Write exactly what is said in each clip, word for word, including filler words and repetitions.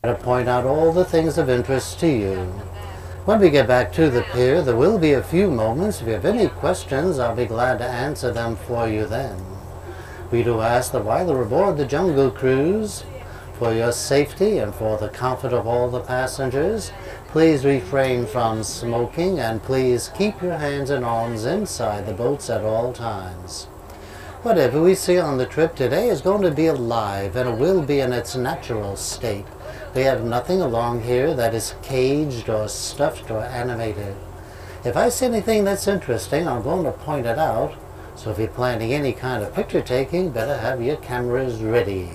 to point out all the things of interest to you. When we get back to the pier, there will be a few moments. If you have any questions, I'll be glad to answer them for you then. We do ask that while you're aboard the Jungle Cruise, for your safety and for the comfort of all the passengers, please refrain from smoking and please keep your hands and arms inside the boats at all times. Whatever we see on the trip today is going to be alive and it will be in its natural state. We have nothing along here that is caged or stuffed or animated. If I see anything that's interesting, I'm going to point it out. So if you're planning any kind of picture taking, better have your cameras ready.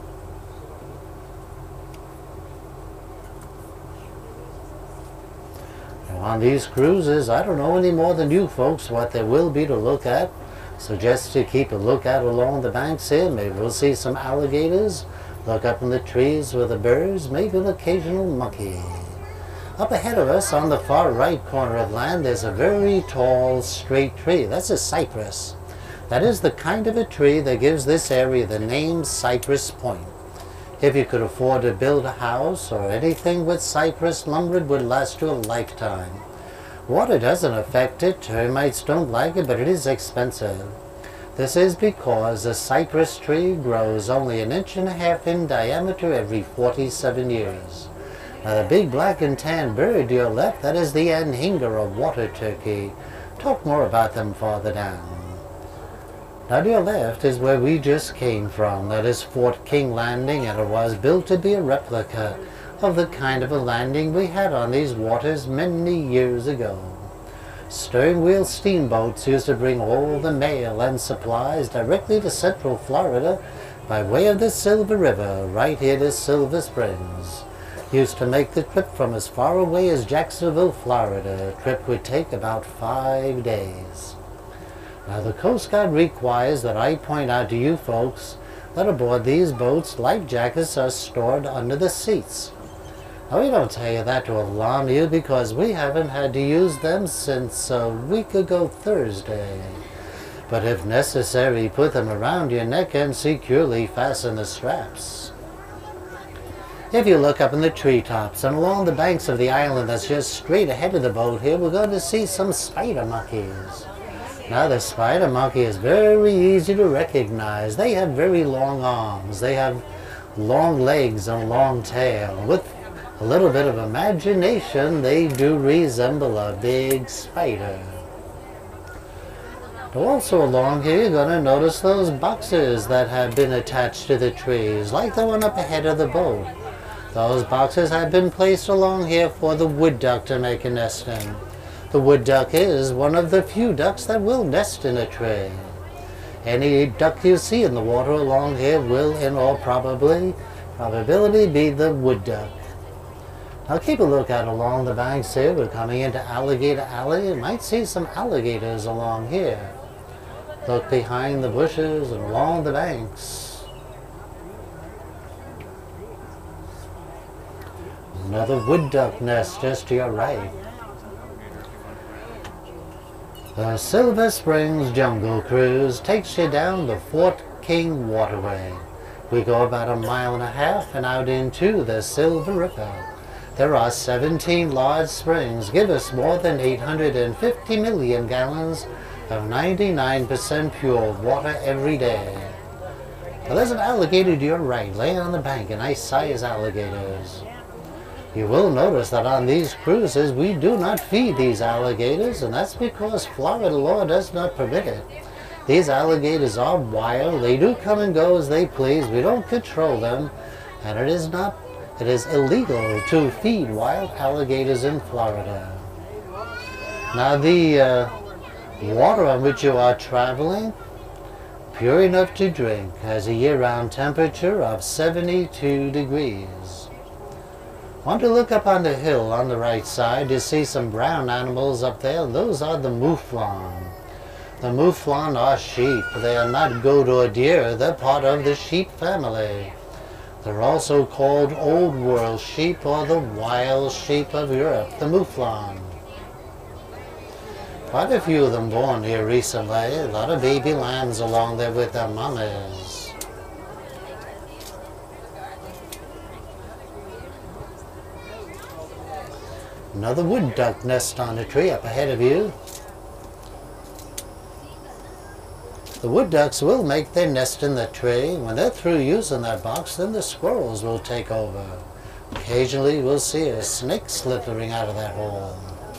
On these cruises, I don't know any more than you folks what there will be to look at. So just to keep a lookout along the banks here, maybe we'll see some alligators, look up in the trees with the birds, maybe an occasional monkey. Up ahead of us on the far right corner of land, there's a very tall, straight tree. That's a cypress. That is the kind of a tree that gives this area the name Cypress Point. If you could afford to build a house or anything with cypress lumber, it would last you a lifetime. Water doesn't affect it, termites don't like it, but it is expensive. This is because the cypress tree grows only an inch and a half in diameter every forty-seven years. Now the big black and tan bird to your left, that is the anhinga or water turkey. Talk more about them farther down. Now to your left is where we just came from. That is Fort King Landing, and it was built to be a replica of the kind of a landing we had on these waters many years ago. Stern wheel steamboats used to bring all the mail and supplies directly to Central Florida by way of the Silver River, right here to Silver Springs. Used to make the trip from as far away as Jacksonville, Florida. A trip would take about five days. Now the Coast Guard requires that I point out to you folks that aboard these boats, life jackets are stored under the seats. Now we don't tell you that to alarm you because we haven't had to use them since a week ago Thursday. But if necessary, put them around your neck and securely fasten the straps. If you look up in the treetops and along the banks of the island that's just straight ahead of the boat here, we're going to see some spider monkeys. Now the spider monkey is very easy to recognize. They have very long arms. They have long legs and a long tail. With a little bit of imagination, they do resemble a big spider. Also along here, you're going to notice those boxes that have been attached to the trees, like the one up ahead of the boat. Those boxes have been placed along here for the wood duck to make a nest in. The wood duck is one of the few ducks that will nest in a tree. Any duck you see in the water along here will, in all probably, probability, be the wood duck. Now keep a lookout along the banks here. We're coming into Alligator Alley. You might see some alligators along here. Look behind the bushes and along the banks. Another wood duck nest just to your right. The Silver Springs Jungle Cruise takes you down the Fort King Waterway. We go about a mile and a half and out into the Silver River. There are seventeen large springs, give us more than eight hundred fifty million gallons of ninety-nine percent pure water every day. Now there's an alligator to your right, laying on the bank, a nice size alligators. You will notice that on these cruises we do not feed these alligators, and that's because Florida law does not permit it. These alligators are wild. They do come and go as they please. We don't control them, and it is not, it is illegal to feed wild alligators in Florida. Now the uh, water on which you are traveling, pure enough to drink, has a year-round temperature of seventy-two degrees. Want to look up on the hill on the right side, you see some brown animals up there. Those are the mouflon. The mouflon are sheep. They are not goat or deer. They're part of the sheep family. They're also called Old World sheep or the wild sheep of Europe, the mouflon. Quite a few of them born here recently. A lot of baby lambs along there with their mummies. Another wood duck nest on a tree up ahead of you. The wood ducks will make their nest in the tree. When they're through using that box, then the squirrels will take over. Occasionally we'll see a snake slithering out of that hole.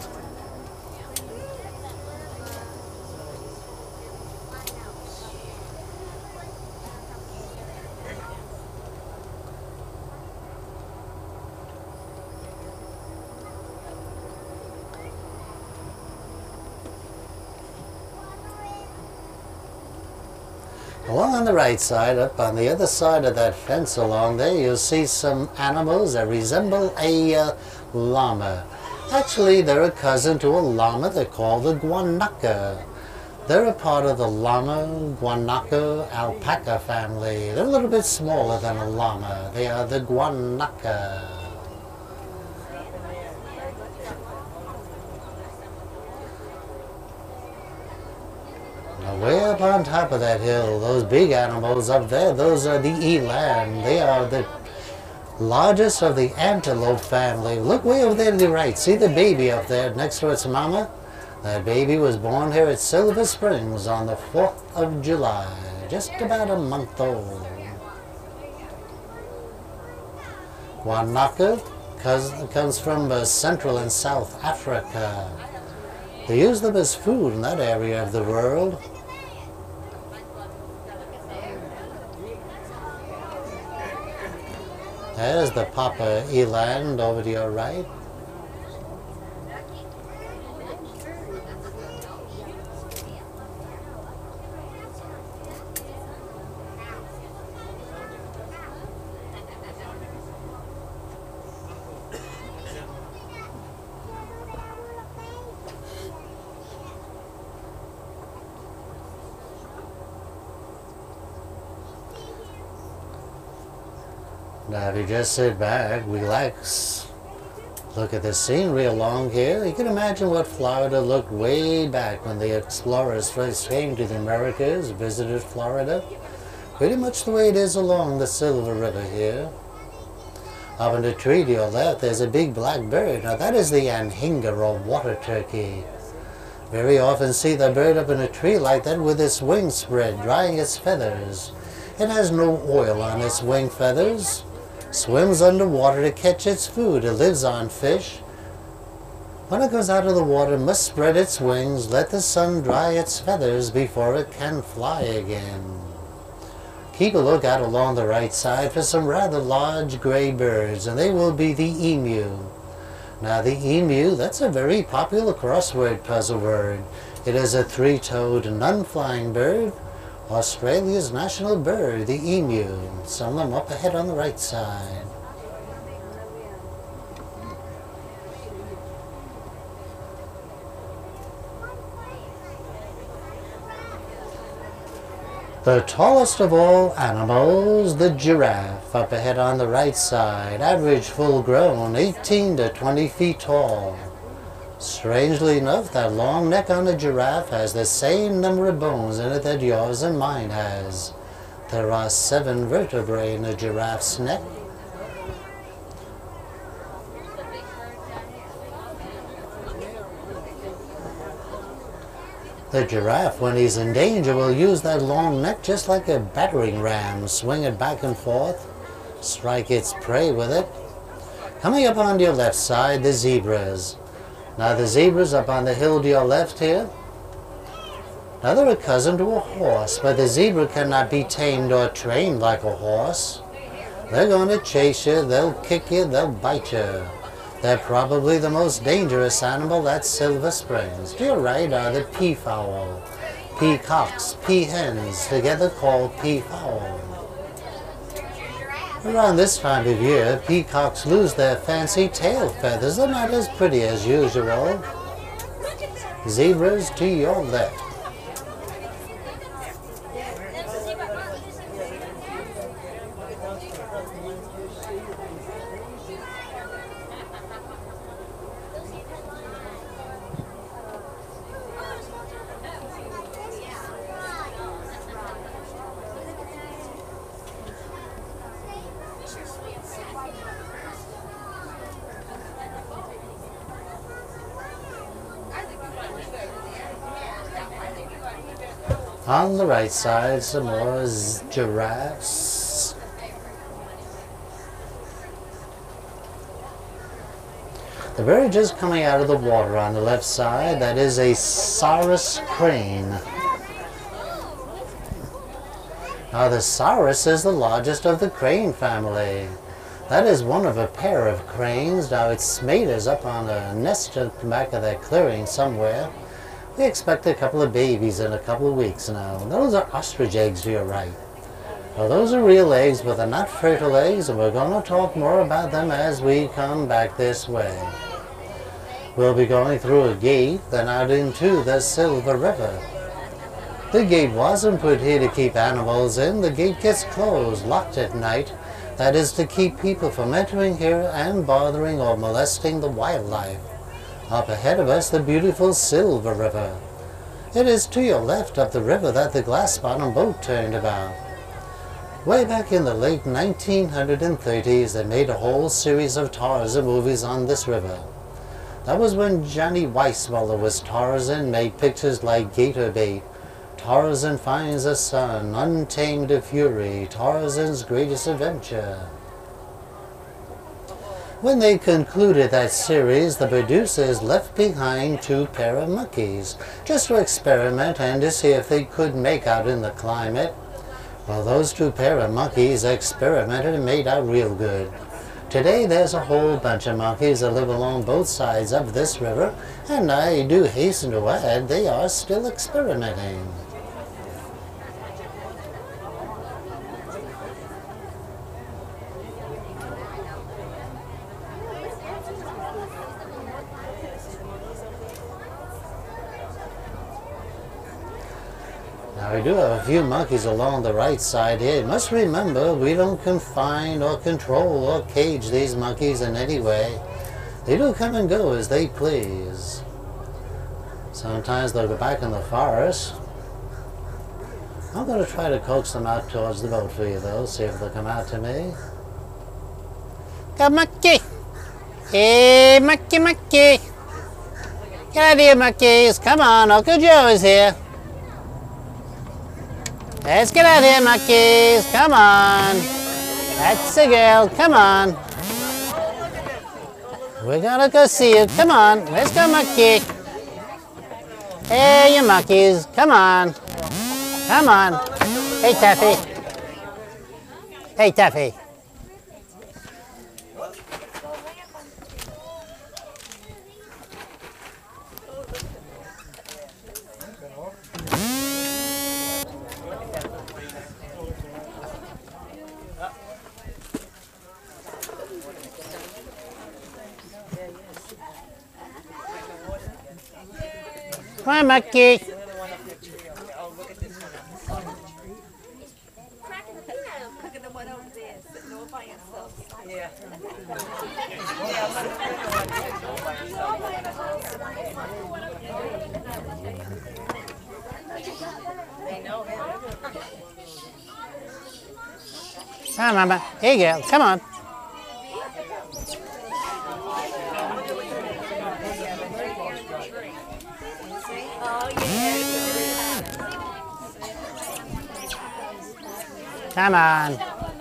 Along on the right side, up on the other side of that fence along there, you'll see some animals that resemble a uh, llama. Actually, they're a cousin to a llama. They're called the guanaco. They're a part of the llama, guanaco, alpaca family. They're a little bit smaller than a llama. They are the guanaco. Way up on top of that hill, those big animals up there, those are the eland. They are the largest of the antelope family. Look way over there to the right. See the baby up there next to its mama? That baby was born here at Silver Springs on the fourth of July, just about a month old. Guanaco comes from uh, Central and South Africa. They use them as food in that area of the world. There's the Papa eland over to your right. Now if you just sit back, relax, look at the scenery along here, you can imagine what Florida looked way back when the explorers first came to the Americas, visited Florida. Pretty much the way it is along the Silver River here. Up in the tree to your left, there's a big black bird. Now that is the anhinga, or water turkey. Very often see the bird up in a tree like that with its wings spread, drying its feathers. It has no oil on its wing feathers. Swims underwater to catch its food. It lives on fish. When it goes out of the water, it must spread its wings, let the sun dry its feathers before it can fly again. Keep a lookout along the right side for some rather large gray birds, and they will be the emu. Now the emu, that's a very popular crossword puzzle word. It is a three-toed, non-flying bird. Australia's national bird, the emu. Some of them up ahead on the right side. The tallest of all animals, the giraffe, up ahead on the right side. Average full grown, eighteen to twenty feet tall. Strangely enough, that long neck on a giraffe has the same number of bones in it that yours and mine has. There are seven vertebrae in a giraffe's neck. The giraffe, when he's in danger, will use that long neck just like a battering ram, swing it back and forth, strike its prey with it. Coming up on your left side, the zebras. Now the zebras up on the hill to your left here. Now they're a cousin to a horse, but the zebra cannot be tamed or trained like a horse. They're going to chase you, they'll kick you, they'll bite you. They're probably the most dangerous animal at Silver Springs. To your right are the peafowl. Peacocks, peahens, together called peafowl. Around this time of year, peacocks lose their fancy tail feathers. They're not as pretty as usual. Zebras to your left. On the right side, some more giraffes. The bird just coming out of the water on the left side, that is a saurus crane. Now the saurus is the largest of the crane family. That is one of a pair of cranes. Now its mate is up on a nest at the back of that clearing somewhere. We expect a couple of babies in a couple of weeks now. Those are ostrich eggs to your right. Now those are real eggs, but they're not fertile eggs, and we're going to talk more about them as we come back this way. We'll be going through a gate, then out into the Silver River. The gate wasn't put here to keep animals in. The gate gets closed, locked at night. That is to keep people from entering here and bothering or molesting the wildlife. Up ahead of us, the beautiful Silver River. It is to your left up the river that the glass-bottom boat turned about. Way back in the late nineteen thirties, they made a whole series of Tarzan movies on this river. That was when Johnny Weissmuller was Tarzan, made pictures like Gator Bait, Tarzan Finds a Son, Untamed Fury, Tarzan's Greatest Adventure. When they concluded that series, the producers left behind two pair of monkeys, just to experiment and to see if they could make out in the climate. Well, those two pair of monkeys experimented and made out real good. Today there's a whole bunch of monkeys that live along both sides of this river, and I do hasten to add, they are still experimenting. Now we do have a few monkeys along the right side here. You must remember, we don't confine or control or cage these monkeys in any way. They do come and go as they please. Sometimes they'll go back in the forest. I'm going to try to coax them out towards the boat for you though, see if they'll come out to me. Come monkey! Hey monkey monkey! Get out of here monkeys! Come on, Uncle Joe is here. Let's get out of here, monkeys. Come on. That's the girl. Come on. We're gonna go see you. Come on. Let's go, monkey. Hey, you monkeys. Come on. Come on. Hey, Taffy. Hey, Taffy. Come on, monkey. Come on, Mama. Here you go. Come on. Come on.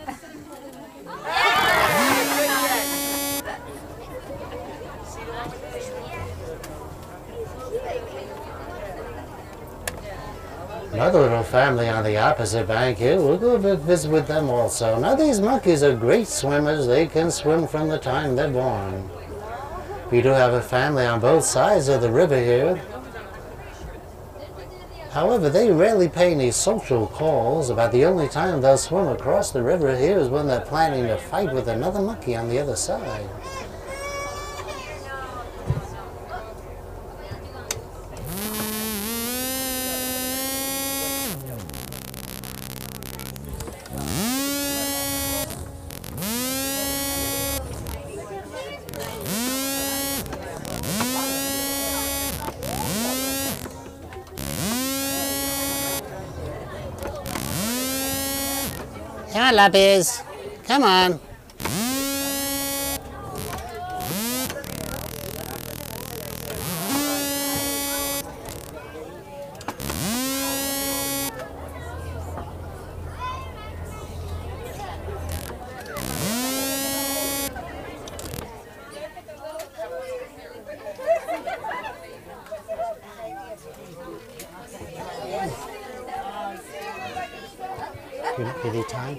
Another little family on the opposite bank here. We'll go visit with them also. Now these monkeys are great swimmers. They can swim from the time they're born. We do have a family on both sides of the river here. However, they rarely pay any social calls. About the only time they'll swim across the river here is when they're planning to fight with another monkey on the other side. Come on, Lappies. Come on. Kitty time.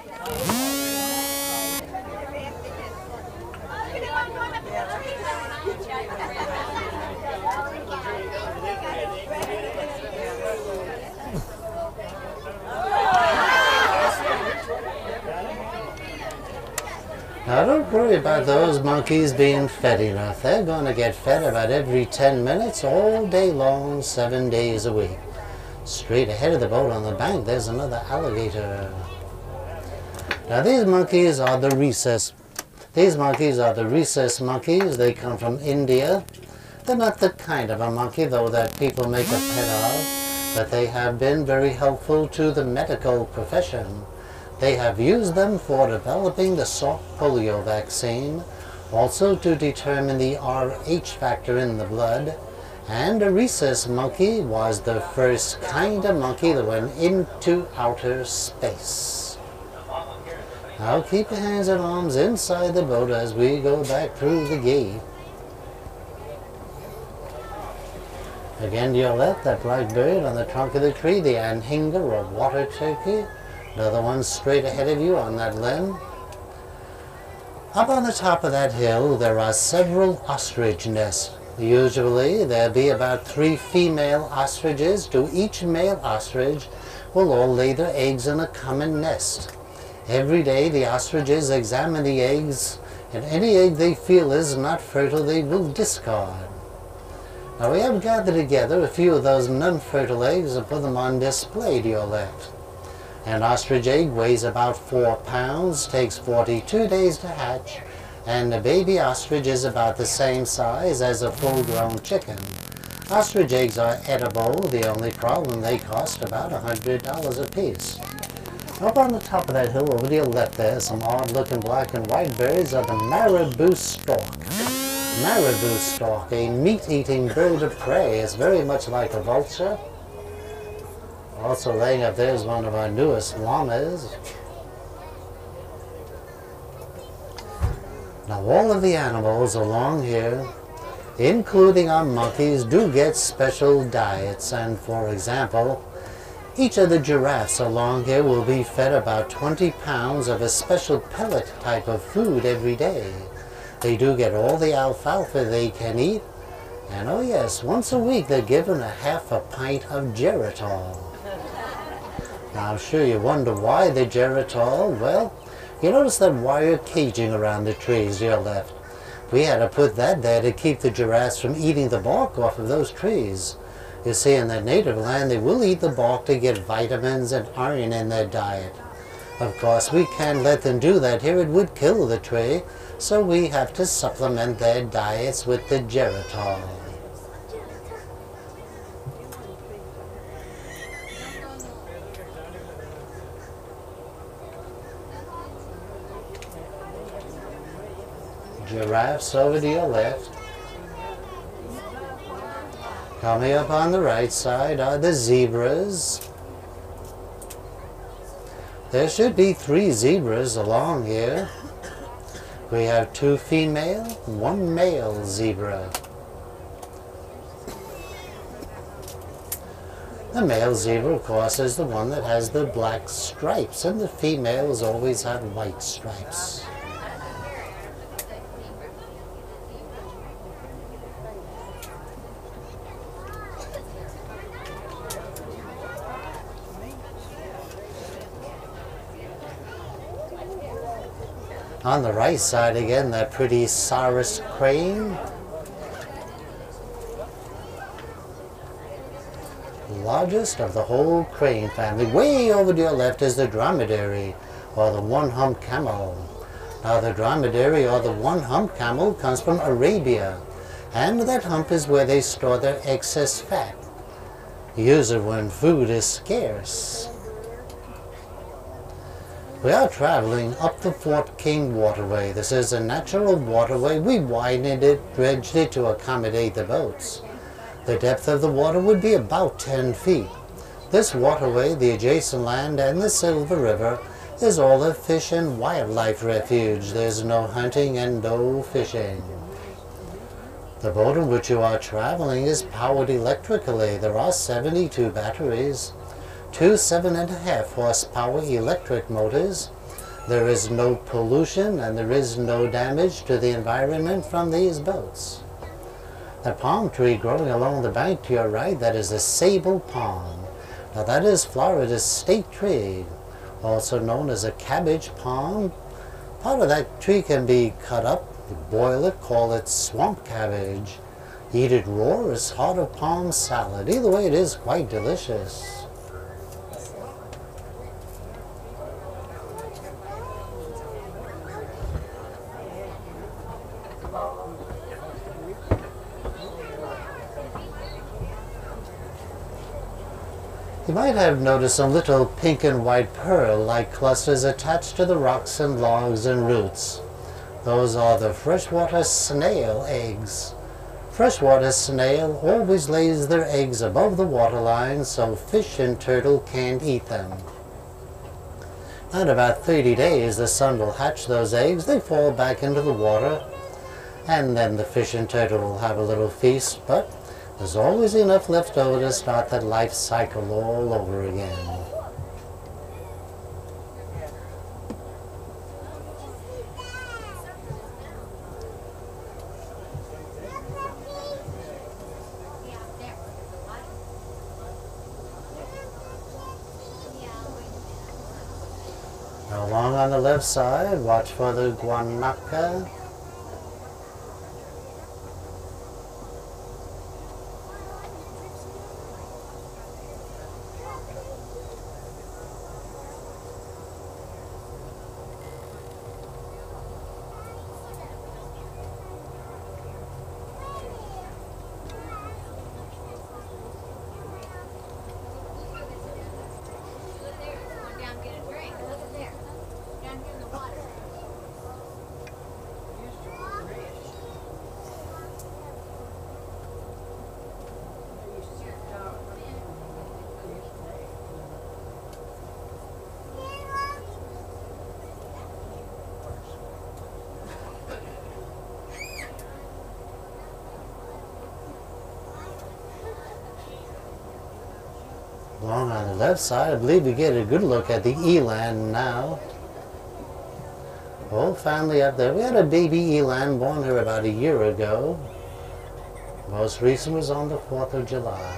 Now don't worry about those monkeys being fed enough. They're going to get fed about every ten minutes all day long, seven days a week. Straight ahead of the boat on the bank, there's another alligator. Now these monkeys are the rhesus. These monkeys are the rhesus monkeys. They come from India. They're not the kind of a monkey, though, that people make a pet of, but they have been very helpful to the medical profession. They have used them for developing the soft polio vaccine, also to determine the R H factor in the blood, and a rhesus monkey was the first kind of monkey that went into outer space. Now keep your hands and arms inside the boat as we go back through the gate. Again to your left, that black bird on the trunk of the tree, the anhinga or water turkey. Another one straight ahead of you on that limb. Up on the top of that hill, there are several ostrich nests. Usually, there'll be about three female ostriches to each male ostrich will all lay their eggs in a common nest. Every day, the ostriches examine the eggs, and any egg they feel is not fertile, they will discard. Now, we have gathered together a few of those non-fertile eggs and put them on display to your left. An ostrich egg weighs about four pounds, takes forty-two days to hatch, and the baby ostrich is about the same size as a full-grown chicken. Ostrich eggs are edible. The only problem, they cost about one hundred dollars a piece. Up on the top of that hill over to your left there, some odd-looking black and white birds are the marabou stork. Marabou stork, a meat-eating bird of prey, is very much like a vulture. Also laying up there is one of our newest llamas. Now all of the animals along here, including our monkeys, do get special diets. And for example, each of the giraffes along here will be fed about twenty pounds of a special pellet type of food every day. They do get all the alfalfa they can eat. And oh yes, once a week they're given a half a pint of geritol. Now, I'm sure you wonder why the geritol. Well, you notice that wire caging around the trees to your left. We had to put that there to keep the giraffes from eating the bark off of those trees. You see, in their native land, they will eat the bark to get vitamins and iron in their diet. Of course, we can't let them do that here. It would kill the tree, so we have to supplement their diets with the geritol. Giraffes over to your left. Coming up on the right side are the zebras. There should be three zebras along here. We have two female, one male zebra. The male zebra, of course, is the one that has the black stripes, and the females always have white stripes. On the right side again, that pretty Sarus crane. Largest of the whole crane family. Way over to your left is the dromedary, or the one-hump camel. Now the dromedary, or the one-hump camel, comes from Arabia, and that hump is where they store their excess fat. Use it when food is scarce. We are traveling up the Fort King waterway. This is a natural waterway. We widened it, dredged it to accommodate the boats. The depth of the water would be about ten feet. This waterway, the adjacent land, and the Silver River is all a fish and wildlife refuge. There's no hunting and no fishing. The boat in which you are traveling is powered electrically. There are seventy-two batteries. two seven and a half horsepower electric motors. There is no pollution and there is no damage to the environment from these boats. The palm tree growing along the bank to your right, that is a sable palm. Now that is Florida's state tree, also known as a cabbage palm. Part of that tree can be cut up, boil it, call it swamp cabbage. Eat it raw or as hot of palm salad. Either way, it is quite delicious. You might have noticed some little pink and white pearl-like clusters attached to the rocks and logs and roots. Those are the freshwater snail eggs. Freshwater snail always lays their eggs above the waterline so fish and turtle can't eat them. In about thirty days the sun will hatch those eggs, they fall back into the water, and then the fish and turtle will have a little feast, but there's always enough left over to start that life cycle all over again. Now along on the left side, watch for the guanaca. Along on the left side, I believe we get a good look at the eland now. Whole family up there. We had a baby eland born here about a year ago. Most recent was on the fourth of July.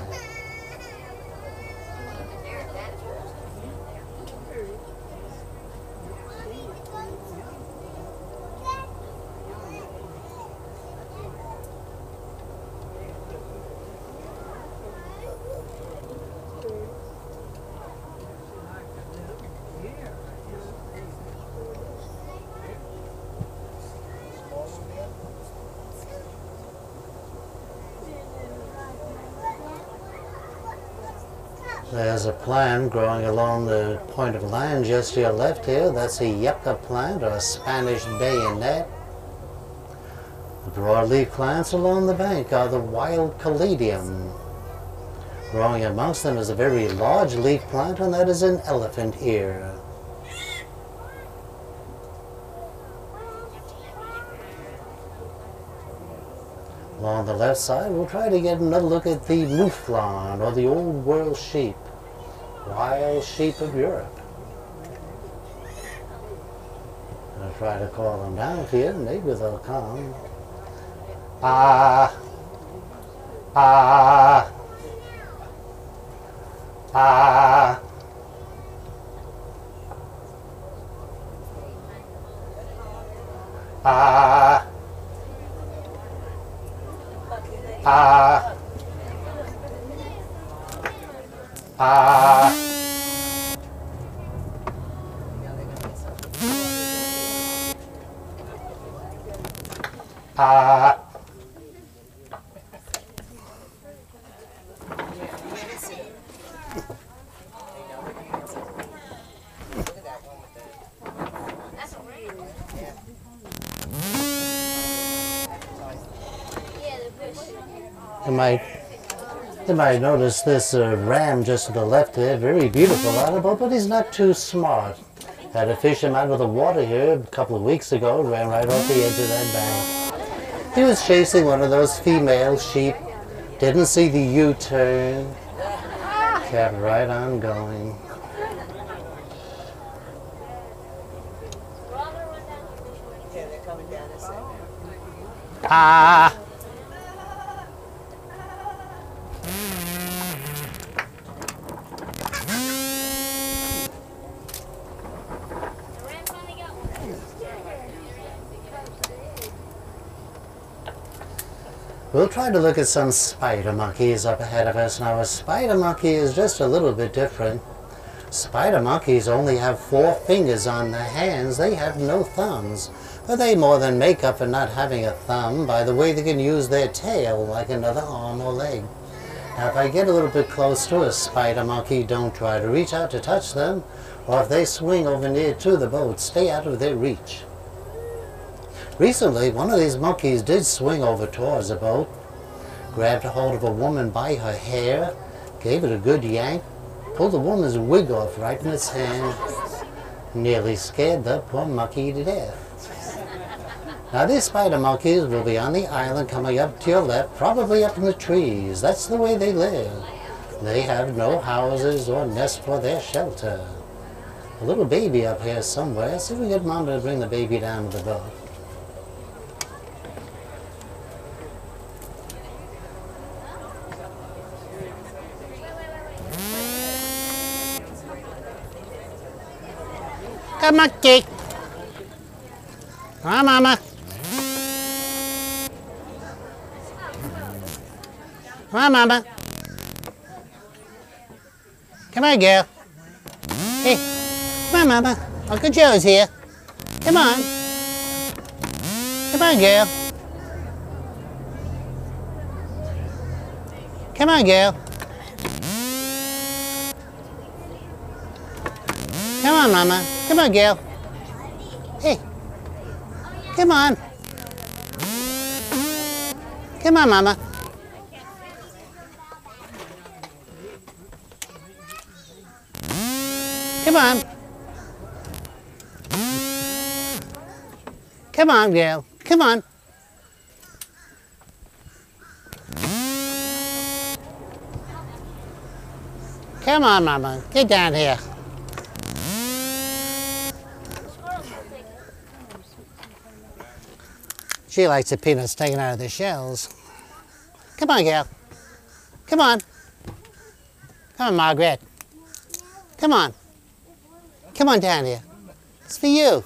There's a plant growing along the point of land just to your left here. That's a yucca plant, or a Spanish bayonet. The broadleaf plants along the bank are the wild caladium. Growing amongst them is a very large leaf plant, and that is an elephant ear. Along the left side, we'll try to get another look at the mouflon, or the old world sheep, wild sheep of Europe. I'll try to call them down here, maybe they'll come. Ah, ah, ah. Ah. Ah. Ah. Ah. You might, you might notice this uh, ram just to the left there, very beautiful animal, but he's not too smart. Had to fish him out of the water here a couple of weeks ago, ran right off the edge of that bank. He was chasing one of those female sheep, didn't see the U-turn, kept right on going. Okay, they're coming down a second. Ah. We'll try to look at some spider monkeys up ahead of us. Now, a spider monkey is just a little bit different. Spider monkeys only have four fingers on their hands. They have no thumbs. But they more than make up for not having a thumb by the way they can use their tail like another arm or leg. Now, if I get a little bit close to a spider monkey, don't try to reach out to touch them. Or if they swing over near to the boat, stay out of their reach. Recently, one of these monkeys did swing over towards a boat, grabbed a hold of a woman by her hair, gave it a good yank, pulled the woman's wig off right in its hand, nearly scared the poor monkey to death. Now, these spider monkeys will be on the island coming up to your left, probably up in the trees. That's the way they live. They have no houses or nests for their shelter. A little baby up here somewhere. See if we can get Mom to bring the baby down to the boat. Come on, monkey. Come on, Mama. Come on, Mama. Come on, girl. Hey, come on, Mama. Uncle Joe's here. Come on. Come on, girl. Come on, girl. Come on, Mama. Come on, girl. Hey. Come on. Come on, Mama. Come on. Come on, girl. Come on. Come on, Mama. Get down here. She likes the peanuts taken out of the shells. Come on, girl. Come on. Come on, Margaret. Come on. Come on down here. It's for you.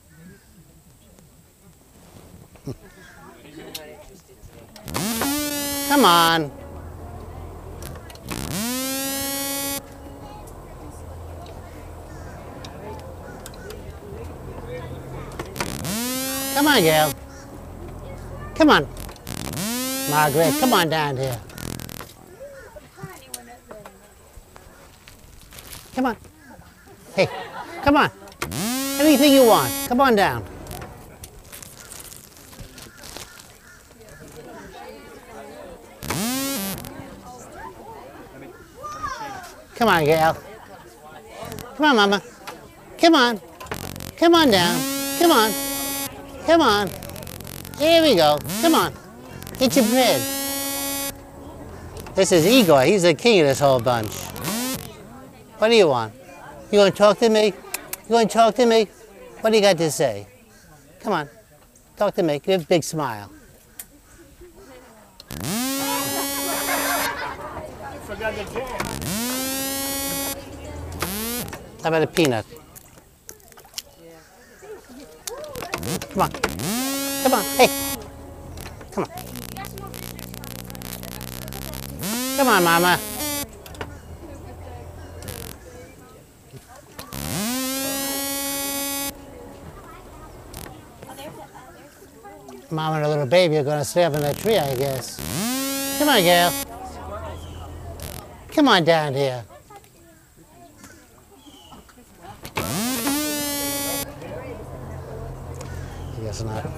Come on. Come on, girl. Come on. Margaret, come on down here. Come on. Hey, come on. Anything you want. Come on down. Come on, girl. Come on, Mama. Come on. Come on down. Come on. Come on. Here we go. Come on. Get your bread. This is Igor. He's the king of this whole bunch. What do you want? You want to talk to me? You want to talk to me? What do you got to say? Come on. Talk to me. Give a big smile. How about a peanut? Come on. Come on. Hey. Come on. Come on, Mama. Mama and a little baby are going to stay up in that tree, I guess. Come on, girl. Come on down here. I guess not.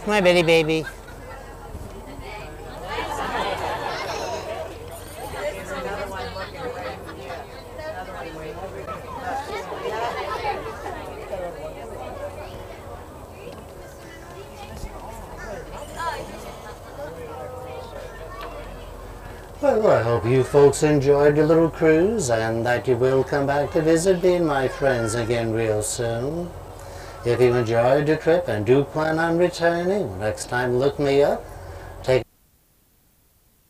Come on, Betty baby. There's another one looking right here. Another one way over here. Well, I hope you folks enjoyed your little cruise and that you will come back to visit me and my friends again real soon. If you enjoyed your trip and do plan on returning, next time look me up